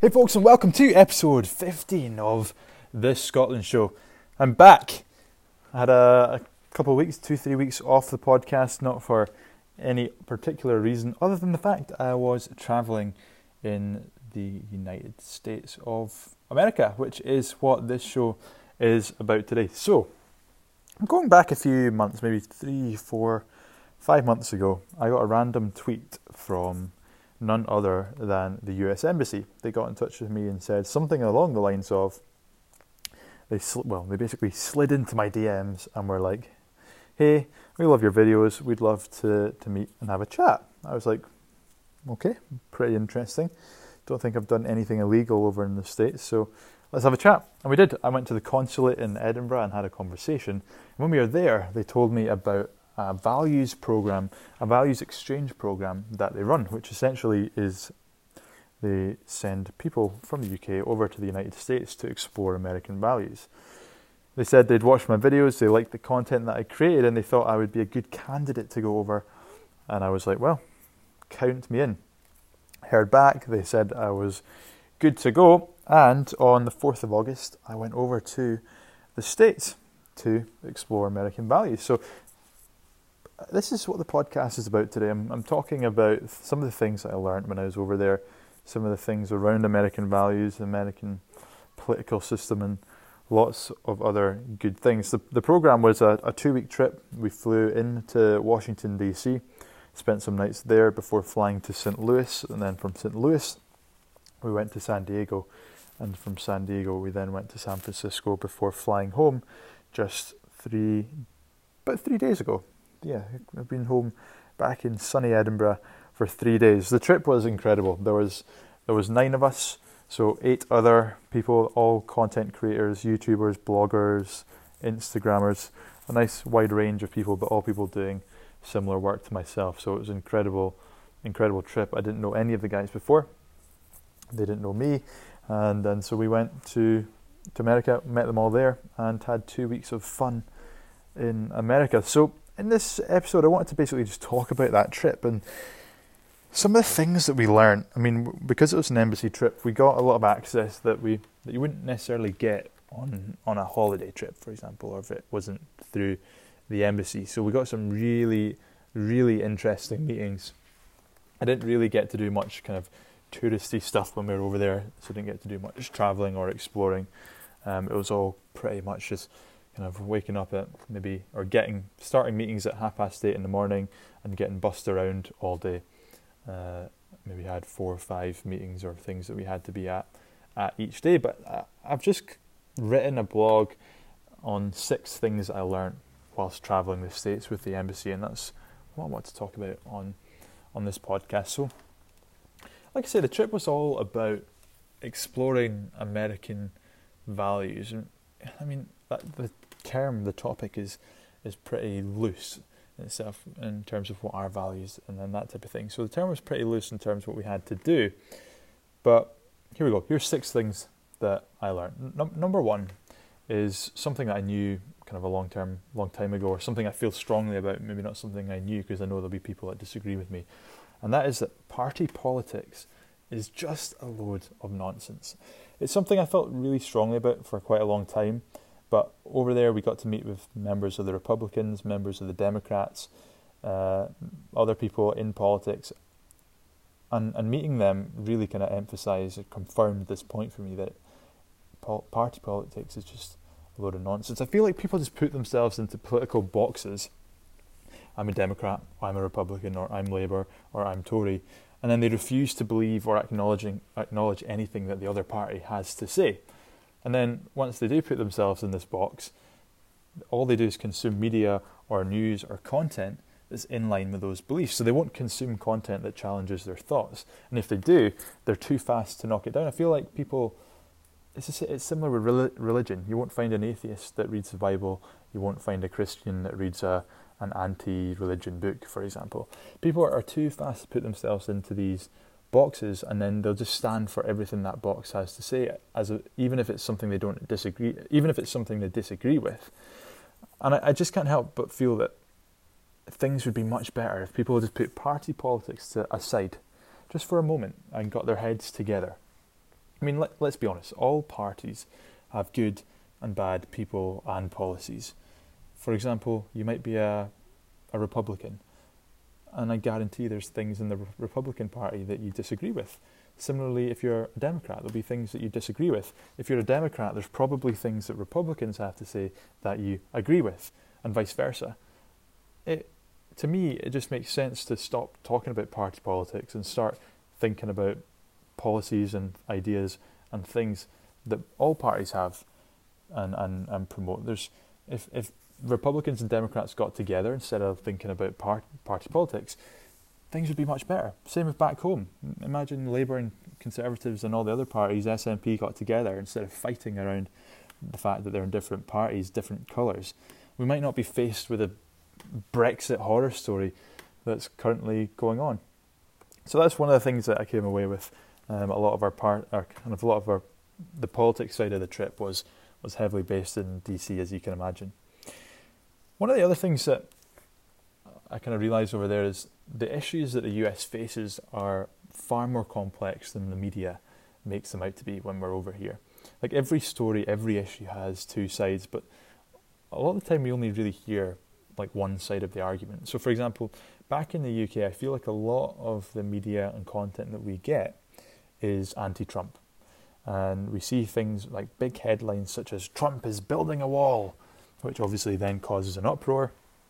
Hey folks, and welcome to episode 15 of This Scotland Show. I'm back. I had a couple of weeks, 2-3 weeks off the podcast, not for any particular reason other than the fact I was travelling in the United States of America, which is what this show is about today. So, I'm going back a few months, maybe 3, 4, 5 months ago. I got a random tweet from none other than the US Embassy. They got in touch with me and said something along the lines of, they basically slid into my DMs and were like, hey, we love your videos, we'd love to meet and have a chat. I was like, okay, pretty interesting. Don't think I've done anything illegal over in the States, so let's have a chat. And we did. I went to the consulate in Edinburgh and had a conversation. And when we were there, they told me about a values program, a values exchange program that they run, which essentially is they send people from the UK over to the United States to explore American values. They said they'd watched my videos, they liked the content that I created, and they thought I would be a good candidate to go over. And I was like, well, count me in. Heard back, they said I was good to go, and on the 4th of August, I went over to the States to explore American values. So this is what the podcast is about today. I'm talking about some of the things that I learned when I was over there, some of the things around American values, the American political system, and lots of other good things. The program was a 2-week trip. We flew into Washington, D.C., spent some nights there before flying to St. Louis, and then from St. Louis, we went to San Diego, and from San Diego, we then went to San Francisco before flying home just about 3 days ago. Yeah, I've been home back in sunny Edinburgh for 3 days. The trip was incredible. There was 9 of us, so 8 other people, all content creators, YouTubers, bloggers, Instagrammers, a nice wide range of people, but all people doing similar work to myself. So it was an incredible trip. I didn't know any of the guys before. They didn't know me. And so we went to America, met them all there, and had 2 weeks of fun in America. So in this episode, I wanted to basically just talk about that trip and some of the things that we learned. I mean, because it was an embassy trip, we got a lot of access that you wouldn't necessarily get on a holiday trip, for example, or if it wasn't through the embassy. So we got some really, really interesting meetings. I didn't really get to do much kind of touristy stuff when we were over there, so I didn't get to do much travelling or exploring. It was all pretty much just kind of waking up at starting meetings at 8:30 in the morning and getting bussed around all day. Maybe had 4 or 5 meetings or things that we had to be at each day. But I've just written a blog on 6 things I learned whilst travelling the States with the embassy, and that's what I want to talk about on this podcast. So, like I said, the trip was all about exploring American values. And I mean, the topic is pretty loose in itself in terms of what our values and then that type of thing. So the term was pretty loose in terms of what we had to do. But here we go. Here's 6 things that I learned. Number 1 is something that I knew kind of a long time ago, or something I feel strongly about, maybe not something I knew, because I know there'll be people that disagree with me. And that is that party politics is just a load of nonsense. It's something I felt really strongly about for quite a long time. But over there, we got to meet with members of the Republicans, members of the Democrats, other people in politics. And meeting them really kind of emphasised or confirmed this point for me that party politics is just a load of nonsense. I feel like people just put themselves into political boxes. I'm a Democrat, or I'm a Republican, or I'm Labour, or I'm Tory. And then they refuse to believe or acknowledge anything that the other party has to say. And then once they do put themselves in this box, all they do is consume media or news or content that's in line with those beliefs. So they won't consume content that challenges their thoughts. And if they do, they're too fast to knock it down. I feel like people, it's similar with religion. You won't find an atheist that reads the Bible. You won't find a Christian that reads an anti-religion book, for example. People are too fast to put themselves into these boxes, and then they'll just stand for everything that box has to say, even if it's something they disagree with. And I just can't help but feel that things would be much better if people just put party politics aside just for a moment and got their heads together I mean, let's be honest, all parties have good and bad people and policies. For example, you might be a Republican, and I guarantee there's things in the Republican Party that you disagree with. Similarly, if you're a Democrat, there'll be things that you disagree with. If you're a Democrat, there's probably things that Republicans have to say that you agree with, and vice versa. To me, it just makes sense to stop talking about party politics and start thinking about policies and ideas and things that all parties have and promote. If Republicans and Democrats got together instead of thinking about party politics, things would be much better. Same with back home. Imagine Labour and Conservatives and all the other parties, SNP, got together instead of fighting around the fact that they're in different parties, different colours. We might not be faced with a Brexit horror story that's currently going on. So that's one of the things that I came away with. The politics side of the trip was heavily based in DC, as you can imagine. One of the other things that I kind of realised over there is the issues that the US faces are far more complex than the media makes them out to be when we're over here. Like every story, every issue has two sides, but a lot of the time we only really hear like one side of the argument. So for example, back in the UK, I feel like a lot of the media and content that we get is anti-Trump. And we see things like big headlines such as Trump is building a wall, which obviously then causes an uproar,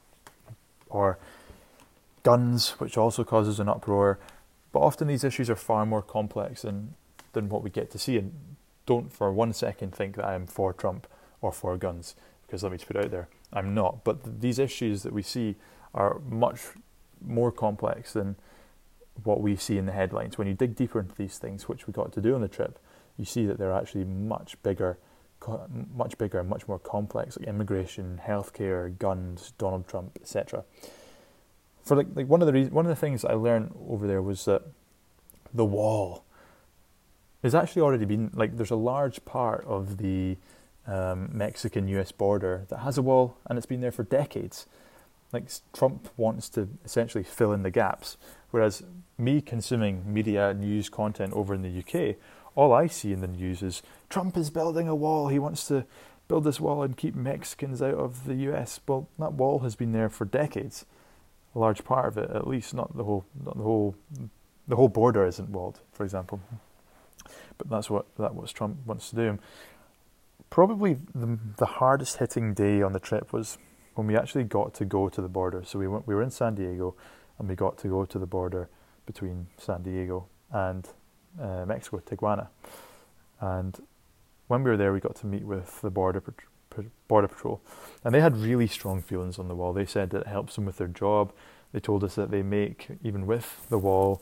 or guns, which also causes an uproar. But often these issues are far more complex than what we get to see. And don't for 1 second think that I am for Trump or for guns, because let me just put it out there, I'm not. But these issues that we see are much more complex than what we see in the headlines. When you dig deeper into these things, which we got to do on the trip, you see that they're actually much bigger and much more complex, like immigration, healthcare, guns, Donald Trump, etc. For like one of the things I learned over there was that the wall has actually already been, like, there's a large part of the Mexican-US border that has a wall, and it's been there for decades. Like, Trump wants to essentially fill in the gaps, whereas me consuming media news content over in the UK, all I see in the news is Trump is building a wall. He wants to build this wall and keep Mexicans out of the US. Well, that wall has been there for decades. A large part of it, at least, not the whole border isn't walled, for example. But that's what Trump wants to do. Probably the hardest hitting day on the trip was when we actually got to go to the border. So we were in San Diego, and we got to go to the border between San Diego and Mexico, Tijuana. And when we were there, we got to meet with the Border Patrol. And they had really strong feelings on the wall. They said that it helps them with their job. They told us that they make, even with the wall,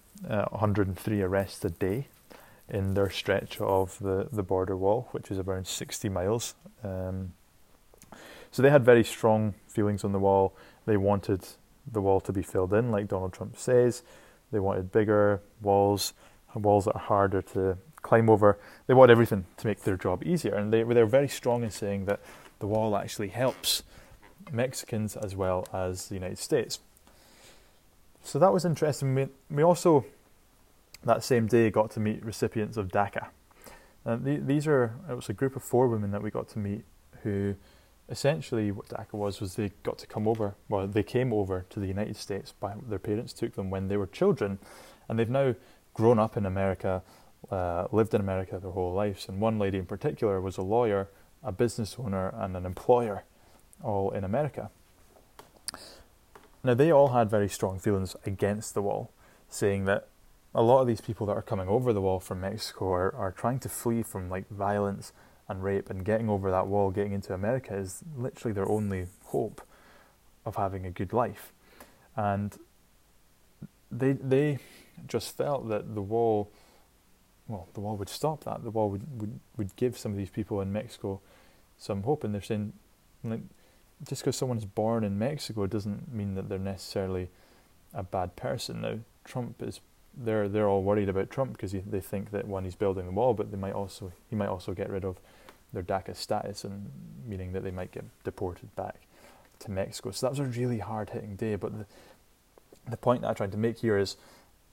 103 arrests a day in their stretch of the border wall, which is around 60 miles. So they had very strong feelings on the wall. They wanted the wall to be filled in, like Donald Trump says. They wanted bigger walls that are harder to climb over. They want everything to make their job easier. And they were very strong in saying that the wall actually helps Mexicans as well as the United States. So that was interesting. We also, that same day, got to meet recipients of DACA. And it was a group of 4 women that we got to meet who, essentially what DACA was they got to come over, well, they came over to the United States their parents took them when they were children, and they've now grown up in America, lived in America their whole lives. And one lady in particular was a lawyer, a business owner, and an employer, all in America. Now, they all had very strong feelings against the wall, saying that a lot of these people that are coming over the wall from Mexico are trying to flee from like violence and rape, and getting over that wall, getting into America is literally their only hope of having a good life. And they just felt that the wall would stop that. The wall would give some of these people in Mexico some hope. And they're saying, like, just because someone's born in Mexico doesn't mean that they're necessarily a bad person. Now, Trump is, they're all worried about Trump because they think that, one, he's building the wall, but he might also get rid of their DACA status, and meaning that they might get deported back to Mexico. So that was a really hard-hitting day. But the point that I tried to make here is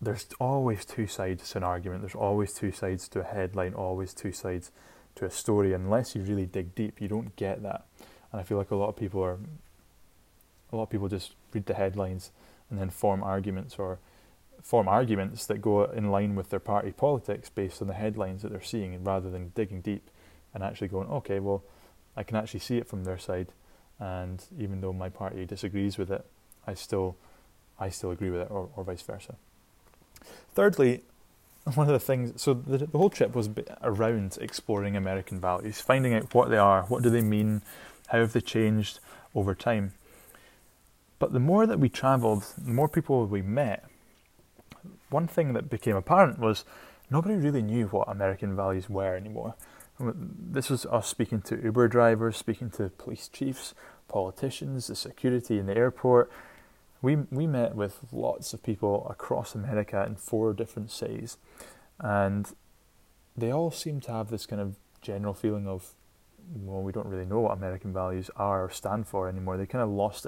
there's always two sides to an argument. There's always two sides to a headline, always two sides to a story. Unless you really dig deep, you don't get that. And I feel like a lot of people just read the headlines and then form arguments that go in line with their party politics based on the headlines that they're seeing, rather than digging deep and actually going, okay, well, I can actually see it from their side, and even though my party disagrees with it, I still agree with it, or vice versa. Thirdly, one of the things, so the whole trip was around exploring American values, finding out what they are, what do they mean, how have they changed over time. But the more that we travelled, the more people we met, one thing that became apparent was nobody really knew what American values were anymore. This was us speaking to Uber drivers, speaking to police chiefs, politicians, the security in the airport. We met with lots of people across America in 4 different cities, and they all seem to have this kind of general feeling of, well, we don't really know what American values are or stand for anymore. They kind of lost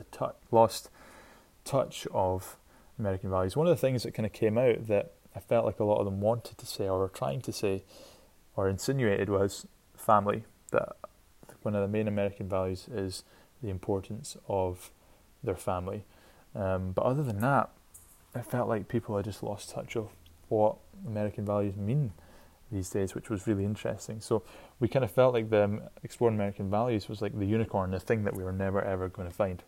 touch of American values. One of the things that kind of came out that I felt like a lot of them wanted to say, or were trying to say, or insinuated, was family. That one of the main American values is the importance of their family. But other than that, I felt like people had just lost touch of what American values mean these days, which was really interesting. So we kind of felt like the exploring American values was like the unicorn, the thing that we were never ever going to find.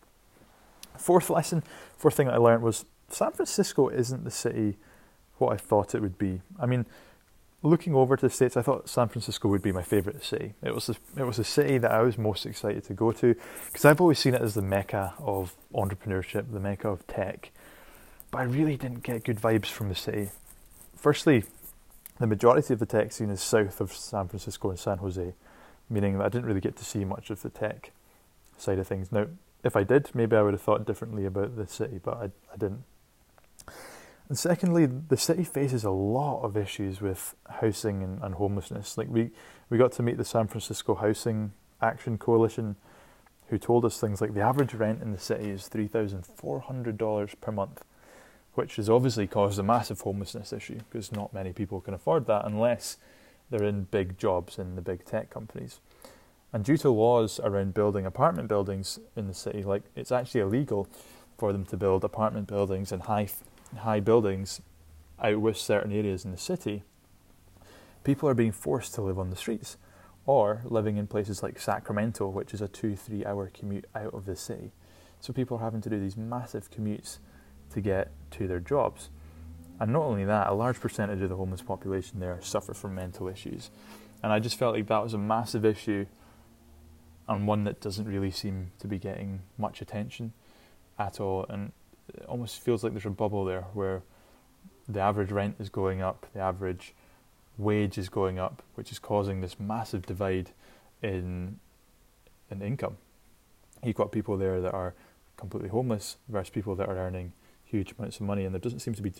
Fourth thing that I learned was San Francisco isn't the city what I thought it would be. I mean, looking over to the States, I thought San Francisco would be my favourite city. It was the city that I was most excited to go to, because I've always seen it as the mecca of entrepreneurship, the mecca of tech. But I really didn't get good vibes from the city. Firstly, the majority of the tech scene is south of San Francisco and San Jose, meaning that I didn't really get to see much of the tech side of things. Now, if I did, maybe I would have thought differently about the city, but I didn't. And secondly, the city faces a lot of issues with housing and homelessness. Like we got to meet the San Francisco Housing Action Coalition, who told us things like the average rent in the city is $3,400 per month, which has obviously caused a massive homelessness issue, because not many people can afford that unless they're in big jobs in the big tech companies. And due to laws around building apartment buildings in the city, like it's actually illegal for them to build apartment buildings and high buildings out with certain areas in the city, people are being forced to live on the streets, or living in places like Sacramento, which is a 2-3 hour commute out of the city. So people are having to do these massive commutes to get to their jobs. And not only that, a large percentage of the homeless population there suffer from mental issues. And I just felt like that was a massive issue, and one that doesn't really seem to be getting much attention at all. And it almost feels like there's a bubble there where the average rent is going up, the average wage is going up, which is causing this massive divide in income. You've got people there that are completely homeless versus people that are earning huge amounts of money, and there doesn't seem to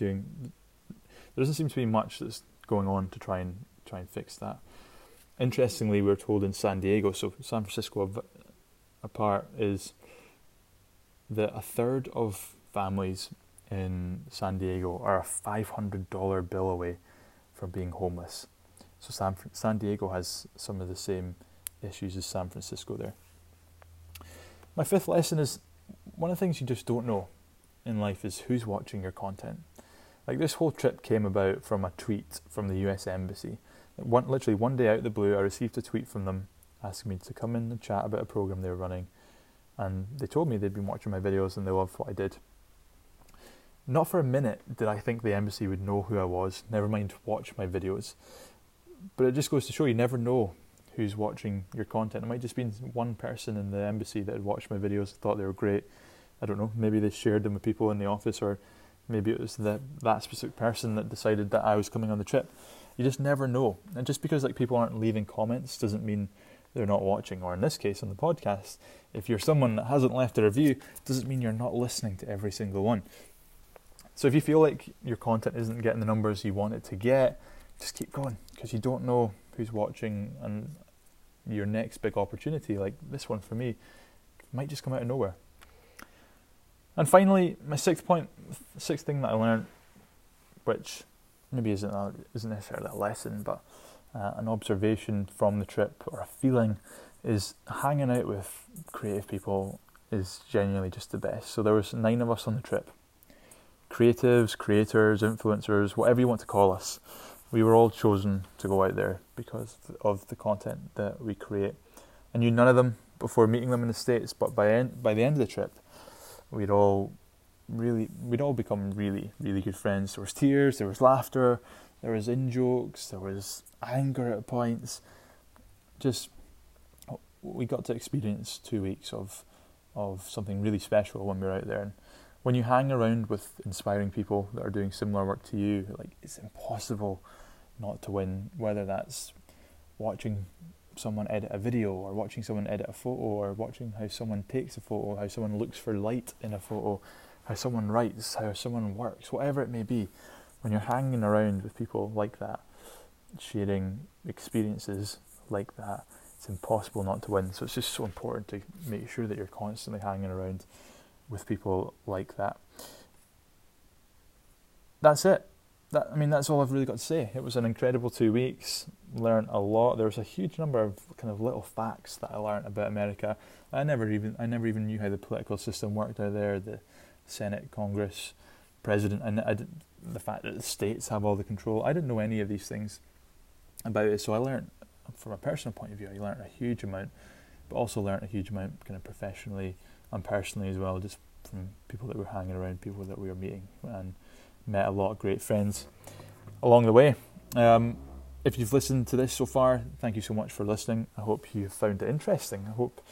be much that's going on to try and fix that. Interestingly, we were told in San Diego, so San Francisco apart, is that a third of families in San Diego are a $500 bill away from being homeless. So San Diego has some of the same issues as San Francisco there. My fifth lesson is, one of the things you just don't know in life is who's watching your content. Like, this whole trip came about from a tweet from the US Embassy. Literally one day out of the blue, I received a tweet from them asking me to come in and chat about a program they were running, and they told me they'd been watching my videos and they loved what I did. Not for a minute did I think the embassy would know who I was, never mind watch my videos. But it just goes to show you never know who's watching your content. It might just be one person in the embassy that had watched my videos and thought they were great. I don't know, maybe they shared them with people in the office, or maybe it was that specific person that decided that I was coming on the trip. You just never know. And just because people aren't leaving comments doesn't mean they're not watching. Or in this case, on the podcast, if you're someone that hasn't left a review, doesn't mean you're not listening to every single one. So if you feel like your content isn't getting the numbers you want it to get, just keep going, because you don't know who's watching, and your next big opportunity, like this one for me, might just come out of nowhere. And finally, my sixth thing that I learned which maybe isn't necessarily a lesson, but an observation from the trip or a feeling is hanging out with creative people is genuinely just the best. So there was 9 of us on the trip. Creatives, creators, influencers, whatever you want to call us. We were all chosen to go out there because of the content that we create. I knew none of them before meeting them in the States, but by the end of the trip, we'd all become really, really good friends. There was tears, there was laughter, there was in-jokes, there was anger at points. Just, we got to experience 2 weeks of something really special when we were out there. And when you hang around with inspiring people that are doing similar work to you, like, it's impossible not to win, whether that's watching someone edit a video or watching someone edit a photo or watching how someone takes a photo, how someone looks for light in a photo, how someone writes, how someone works, whatever it may be. When you're hanging around with people like that, sharing experiences like that, it's impossible not to win. So it's just so important to make sure that you're constantly hanging around with people like that. That's it. That's all I've really got to say. It was an incredible 2 weeks. Learned a lot. There was a huge number of kind of little facts that I learned about America. I never even knew how the political system worked out there. The Senate, Congress, President, and the fact that the states have all the control. I didn't know any of these things about it. So I learned, from a personal point of view, I learned a huge amount, but also learned a huge amount kind of professionally and personally as well, just from people that were hanging around, people that we were meeting, and met a lot of great friends along the way. If you've listened to this so far, thank you so much for listening. I hope you found it interesting. I hope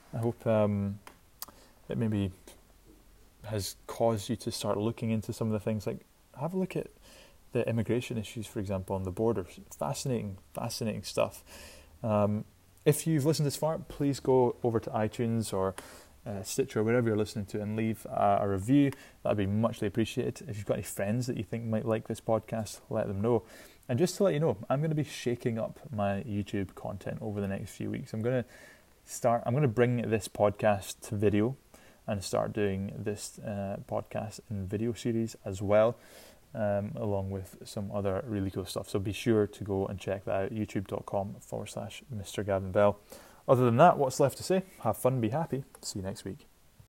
it maybe has caused you to start looking into some of the things. Like, have a look at the immigration issues, for example, on the border. Fascinating stuff. If you've listened this far, please go over to iTunes or Stitcher, wherever you're listening to, and leave a review. That'd be muchly appreciated. If you've got any friends that you think might like this podcast, let them know. And just to let you know, I'm going to be shaking up my YouTube content over the next few weeks. I'm going to bring this podcast to video and start doing this podcast in video series as well, along with some other really cool stuff. So be sure to go and check that out, youtube.com/Mr. Gavin Bell. Other than that, what's left to say? Have fun, be happy. See you next week.